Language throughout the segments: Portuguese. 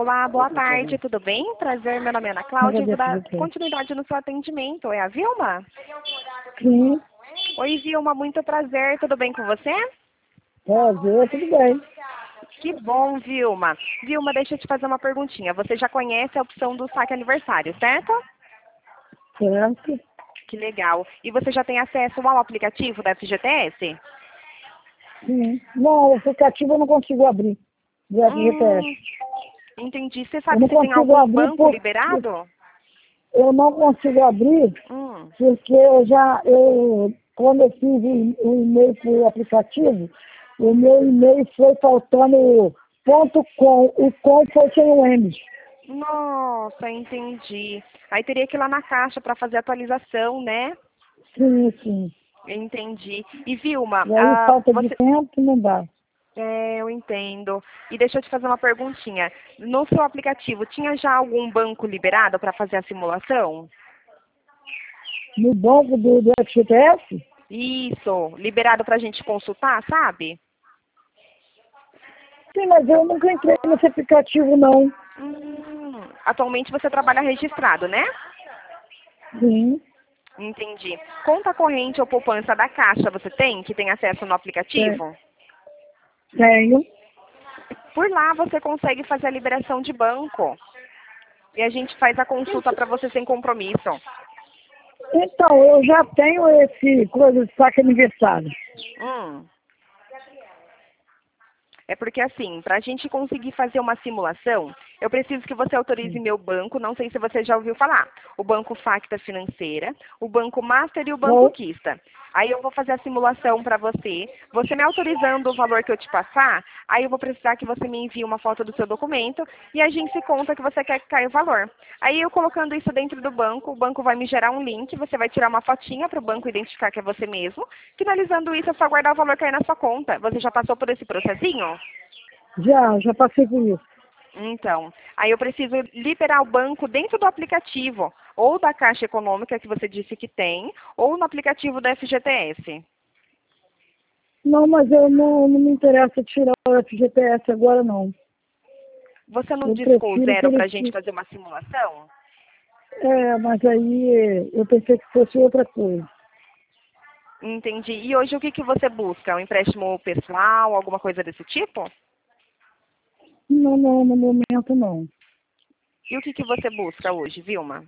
Olá, boa tarde, tudo bem? Prazer, meu nome é Ana Cláudia e vou dar continuidade no seu atendimento. É a Vilma? Sim, Oi, Vilma, muito prazer, tudo bem com você? prazer, tudo bem. Que bom, Vilma. Vilma, deixa eu te fazer uma perguntinha. Você já conhece a opção do saque aniversário, certo? Certo? Que legal. E você já tem acesso ao aplicativo da FGTS? Sim. Não, o aplicativo eu não consigo abrir. Do FGTS. Entendi. Você Eu sabe não se tem consigo algum abrir banco porque liberado? eu não consigo abrir porque quando eu fiz o e-mail para o aplicativo, o meu e-mail foi faltando o ponto .com. O com foi sem o M. Nossa, entendi. Aí teria que ir lá na caixa para fazer a atualização, né? Sim, sim. Entendi. E Vilma, E aí falta de você... tempo, não dá. Eu entendo. E deixa eu te fazer uma perguntinha. No seu aplicativo, tinha já algum banco liberado para fazer a simulação? No banco do FGTS? Isso, liberado para a gente consultar, sabe? Sim, mas eu nunca entrei nesse aplicativo, não. Atualmente você trabalha registrado, né? Sim. Entendi. Conta corrente ou poupança da Caixa você tem, que tem acesso no aplicativo? Tenho. Por lá você consegue fazer a liberação de banco. E a gente faz a consulta para você sem compromisso. Então, eu já tenho esse coisa de saque aniversário. É porque assim, para a gente conseguir fazer uma simulação, eu preciso que você autorize meu banco, não sei se você já ouviu falar, o Banco Facta Financeira, o Banco Master e o Banco Bom, Quista. Aí eu vou fazer a simulação para você me autorizando o valor que eu te passar, aí eu vou precisar que você me envie uma foto do seu documento e a gente se conta que você quer que caia o valor. Aí eu colocando isso dentro do banco, o banco vai me gerar um link, você vai tirar uma fotinha para o banco identificar que é você mesmo. Finalizando isso, é só guardar o valor cair na sua conta. Você já passou por esse processinho? já passei por isso. Então, aí eu preciso liberar o banco dentro do aplicativo, ou da Caixa Econômica que você disse que tem, ou no aplicativo da FGTS. Não, mas eu não me interessa tirar o FGTS agora, não. Você não Eu discou o prefiro que zero para ele a gente fazer uma simulação? mas aí eu pensei que fosse outra coisa. Entendi. E hoje o que você busca? Um empréstimo pessoal, alguma coisa desse tipo? Não, no momento não. E o que você busca hoje, Vilma?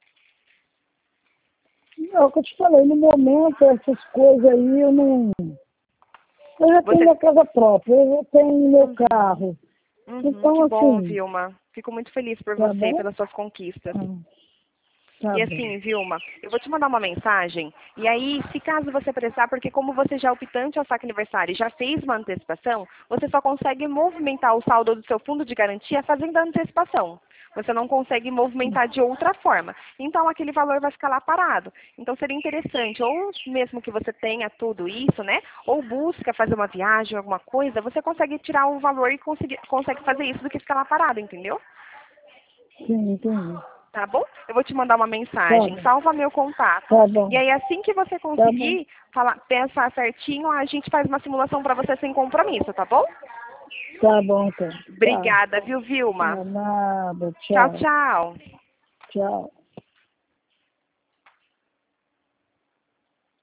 Não, é o que eu te falei, no momento essas coisas aí eu não. Eu já tenho Você... minha casa própria, eu já tenho meu carro. que Então, bom, assim, Vilma. Fico muito feliz por tá você e bom? pelas suas conquistas. Ah, tá E bom. assim, Vilma, eu vou te mandar uma mensagem, e aí, se caso você precisar, porque como você já é optante ao saque aniversário e já fez uma antecipação, você só consegue movimentar o saldo do seu fundo de garantia fazendo a antecipação. Você não consegue movimentar de outra forma. Então, aquele valor vai ficar lá parado. Então, seria interessante, ou mesmo que você tenha tudo isso, né? Ou busca fazer uma viagem, alguma coisa, você consegue tirar o valor e consegue fazer isso do que ficar lá parado, entendeu? Sim, entendi. Tá bom? Eu vou te mandar uma Tá mensagem, bom, salva meu contato. tá E bom, aí, assim que você tá bom, conseguir pensar certinho, a gente faz uma simulação para você sem compromisso, tá bom? tá bom, então. Tá. Obrigada, viu, Vilma? Nada, Tchau, tchau, tchau. tchau.